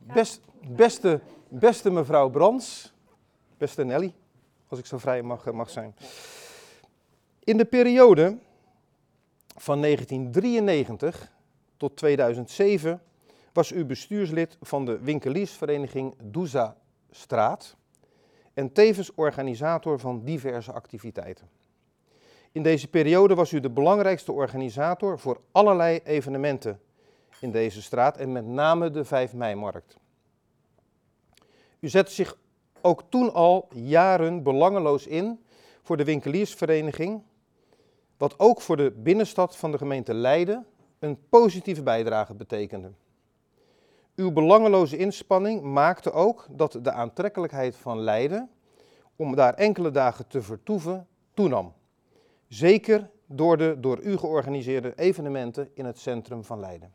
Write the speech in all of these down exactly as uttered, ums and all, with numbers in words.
Best, beste, beste mevrouw Brands, beste Nelly, als ik zo vrij mag, mag zijn. In de periode van negentien drieënnegentig tot tweeduizend zeven was u bestuurslid van de winkeliersvereniging Douzastraat en tevens organisator van diverse activiteiten. In deze periode was u de belangrijkste organisator voor allerlei evenementen in deze straat en met name de vijf mei-markt. U zette zich ook toen al jaren belangeloos in voor de winkeliersvereniging, wat ook voor de binnenstad van de gemeente Leiden een positieve bijdrage betekende. Uw belangeloze inspanning maakte ook dat de aantrekkelijkheid van Leiden om daar enkele dagen te vertoeven toenam. Zeker door de door u georganiseerde evenementen in het centrum van Leiden.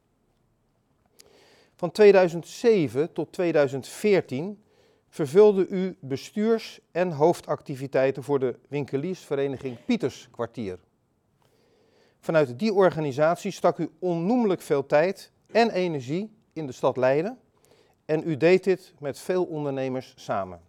Van tweeduizend zeven tot tweeduizend veertien vervulde u bestuurs- en hoofdactiviteiten voor de winkeliersvereniging Pieterskwartier. Vanuit die organisatie stak u onnoemelijk veel tijd en energie in de stad Leiden en u deed dit met veel ondernemers samen.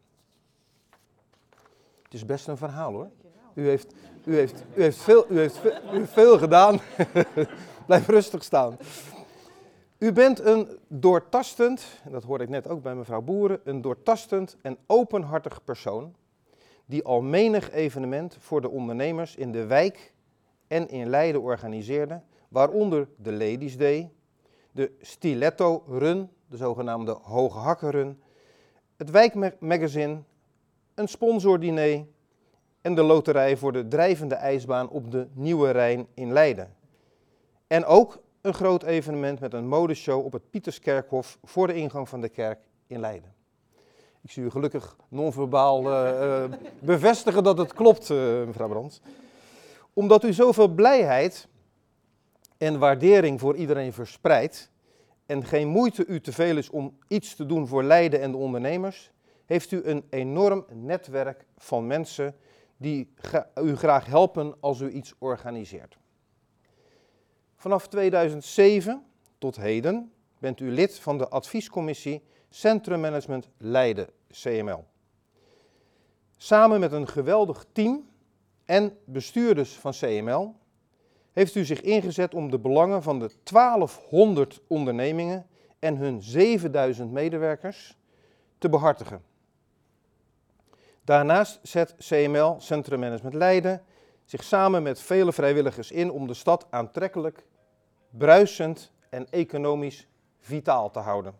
Het is best een verhaal hoor. U heeft, u heeft, u heeft, veel, u heeft, veel, u heeft veel gedaan. Blijf rustig staan. U bent een doortastend, en dat hoorde ik net ook bij mevrouw Boeren, een doortastend en openhartig persoon die al menig evenement voor de ondernemers in de wijk en in Leiden organiseerde, waaronder de Ladies Day, de Stiletto Run, de zogenaamde Hoge Hakken Run, het wijkmagazine, een sponsordiner en de loterij voor de drijvende ijsbaan op de Nieuwe Rijn in Leiden. En ook een groot evenement met een modeshow op het Pieterskerkhof voor de ingang van de kerk in Leiden. Ik zie u gelukkig non-verbaal uh, uh, bevestigen dat het klopt, uh, mevrouw Brands. Omdat u zoveel blijheid en waardering voor iedereen verspreidt en geen moeite u te veel is om iets te doen voor Leiden en de ondernemers, heeft u een enorm netwerk van mensen die u graag helpen als u iets organiseert. Vanaf tweeduizend zeven tot heden bent u lid van de adviescommissie Centrum Management Leiden, C M L. Samen met een geweldig team en bestuurders van C M L heeft u zich ingezet om de belangen van de twaalfhonderd ondernemingen en hun zevenduizend medewerkers te behartigen. Daarnaast zet C M L, Centrum Management Leiden, zich samen met vele vrijwilligers in om de stad aantrekkelijk, bruisend en economisch vitaal te houden.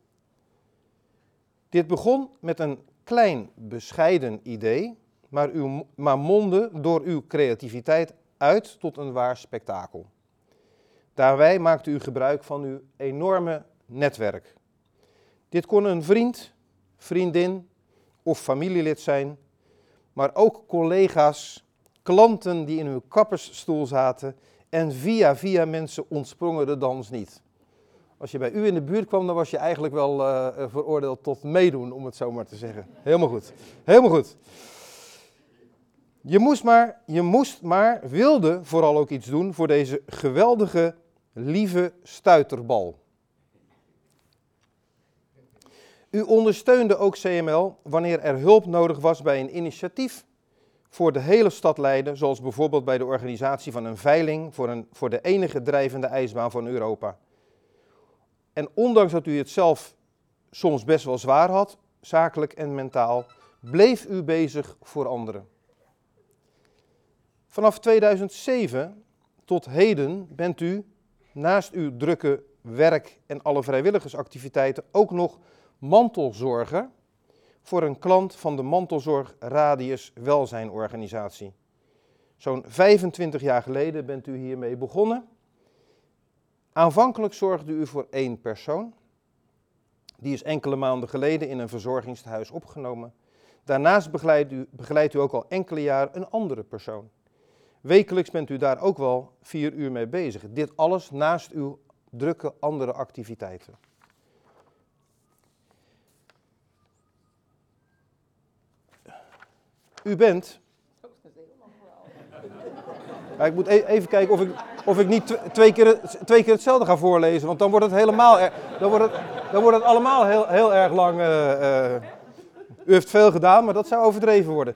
Dit begon met een klein, bescheiden idee, maar, uw, maar mondde door uw creativiteit uit tot een waar spektakel. Daarbij maakte u gebruik van uw enorme netwerk. Dit kon een vriend, vriendin of familielid zijn, maar ook collega's, klanten die in uw kappersstoel zaten en via via mensen ontsprongen de dans niet. Als je bij u in de buurt kwam, dan was je eigenlijk wel uh, veroordeeld tot meedoen, om het zo maar te zeggen. Helemaal goed, helemaal goed. Je moest maar, je moest maar, wilde vooral ook iets doen voor deze geweldige, lieve stuiterbal. U ondersteunde ook C M L wanneer er hulp nodig was bij een initiatief voor de hele stad Leiden, zoals bijvoorbeeld bij de organisatie van een veiling voor, een, voor de enige drijvende ijsbaan van Europa. En ondanks dat u het zelf soms best wel zwaar had, zakelijk en mentaal, bleef u bezig voor anderen. Vanaf tweeduizend zeven tot heden bent u, naast uw drukke werk en alle vrijwilligersactiviteiten, ook nog mantelzorger voor een klant van de Mantelzorg Radius Welzijnorganisatie. Zo'n vijfentwintig jaar geleden bent u hiermee begonnen. Aanvankelijk zorgde u voor één persoon. Die is enkele maanden geleden in een verzorgingstehuis opgenomen. Daarnaast begeleidt u, begeleidt u ook al enkele jaren een andere persoon. Wekelijks bent u daar ook wel vier uur mee bezig. Dit alles naast uw drukke andere activiteiten. U bent... Ja, ik moet e- even kijken of ik, of ik niet tw- twee, keer, het- twee keer hetzelfde ga voorlezen, want dan wordt het helemaal, er- dan wordt het, dan wordt het allemaal heel, heel erg lang. Uh, uh, u heeft veel gedaan, maar dat zou overdreven worden.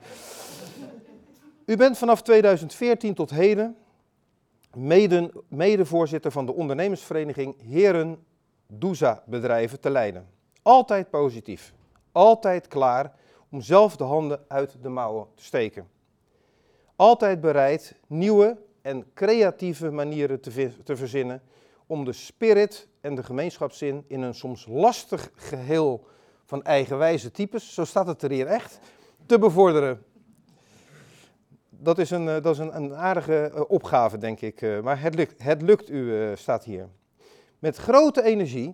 U bent vanaf tweeduizend veertien tot heden mede, medevoorzitter van de ondernemersvereniging Heren Douza Bedrijven te Leiden. Altijd positief, altijd klaar om zelf de handen uit de mouwen te steken. Altijd bereid nieuwe en creatieve manieren te, vi- te verzinnen om de spirit en de gemeenschapszin in een soms lastig geheel van eigenwijze types, zo staat het er hier echt, te bevorderen. Dat is een, dat is een, een aardige opgave, denk ik, maar het lukt, het lukt u, staat hier. Met grote energie,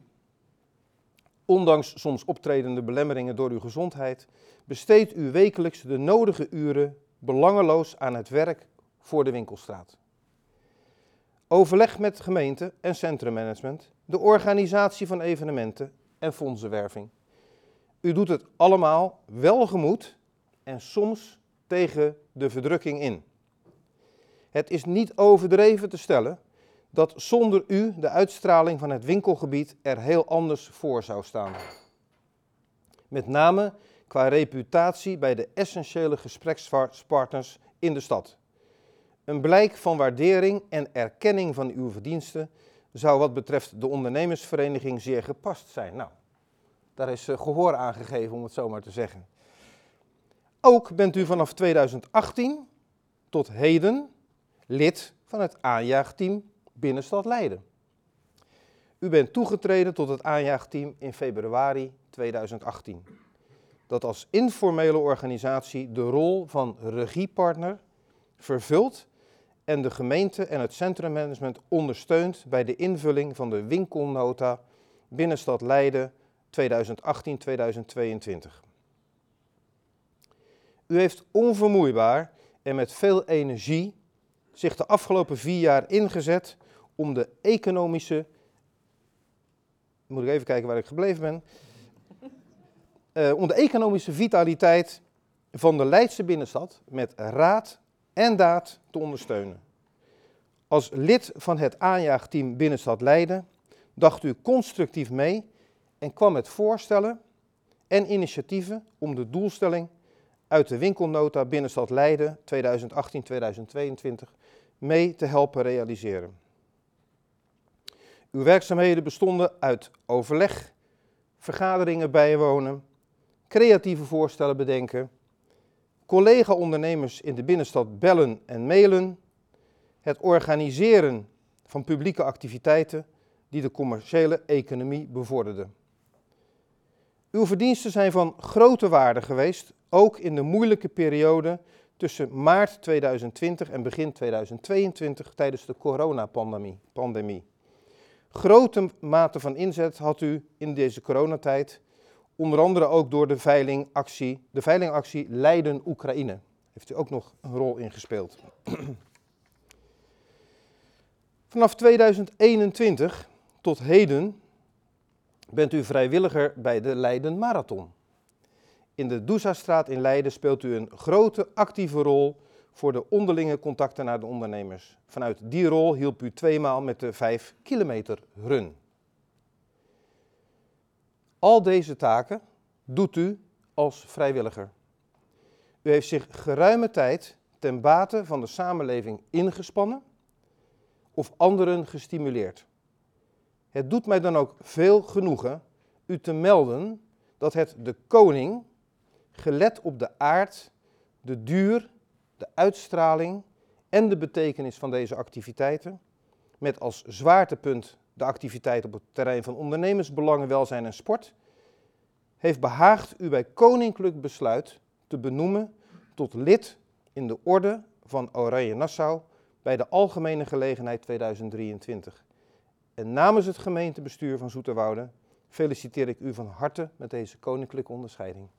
ondanks soms optredende belemmeringen door uw gezondheid, besteedt u wekelijks de nodige uren belangeloos aan het werk voor de winkelstraat. Overleg met gemeente en centrummanagement, de organisatie van evenementen en fondsenwerving. U doet het allemaal welgemoed en soms tegen de verdrukking in. Het is niet overdreven te stellen dat zonder u de uitstraling van het winkelgebied er heel anders voor zou staan. Met name qua reputatie bij de essentiële gesprekspartners in de stad. Een blijk van waardering en erkenning van uw verdiensten zou wat betreft de ondernemersvereniging zeer gepast zijn. Nou, daar is gehoor aan gegeven, om het zo maar te zeggen. Ook bent u vanaf tweeduizend achttien tot heden lid van het aanjaagteam Binnenstad Leiden. U bent toegetreden tot het aanjaagteam in februari tweeduizend achttien. Dat als informele organisatie de rol van regiepartner vervult en de gemeente en het centrummanagement ondersteunt bij de invulling van de winkelnota Binnenstad Leiden tweeduizend achttien tweeduizend tweeëntwintig. U heeft onvermoeibaar en met veel energie zich de afgelopen vier jaar ingezet om de economische, moet ik even kijken waar ik gebleven ben, uh, om de economische vitaliteit van de Leidse binnenstad met raad en daad te ondersteunen. Als lid van het aanjaagteam Binnenstad Leiden dacht u constructief mee en kwam met voorstellen en initiatieven om de doelstelling uit de winkelnota Binnenstad Leiden tweeduizend achttien tweeduizend tweeëntwintig mee te helpen realiseren. Uw werkzaamheden bestonden uit overleg, vergaderingen bijwonen, creatieve voorstellen bedenken, collega-ondernemers in de binnenstad bellen en mailen, het organiseren van publieke activiteiten die de commerciële economie bevorderden. Uw verdiensten zijn van grote waarde geweest, ook in de moeilijke periode tussen maart tweeduizend twintig en begin tweeduizend tweeëntwintig tijdens de coronapandemie. Pandemie. Grote mate van inzet had u in deze coronatijd, onder andere ook door de veilingactie, de veilingactie Leiden Oekraïne. Heeft u ook nog een rol in gespeeld. Vanaf tweeduizend eenentwintig tot heden bent u vrijwilliger bij de Leiden Marathon. In de Douzastraat in Leiden speelt u een grote actieve rol voor de onderlinge contacten naar de ondernemers. Vanuit die rol hielp u tweemaal met de vijf kilometer run. Al deze taken doet u als vrijwilliger. U heeft zich geruime tijd ten bate van de samenleving ingespannen of anderen gestimuleerd. Het doet mij dan ook veel genoegen u te melden dat het de koning, gelet op de aard, de duur, de uitstraling en de betekenis van deze activiteiten, met als zwaartepunt de activiteit op het terrein van ondernemersbelangen, welzijn en sport, heeft behaagd u bij koninklijk besluit te benoemen tot lid in de orde van Oranje Nassau bij de Algemene Gelegenheid tweeduizend drieëntwintig. En namens het gemeentebestuur van Zoeterwoude feliciteer ik u van harte met deze koninklijke onderscheiding.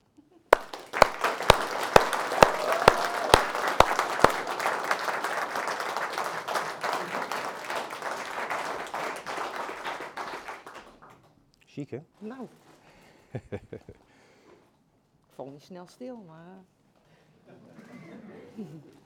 Chic, hè? Nou. Ik val niet snel stil, maar...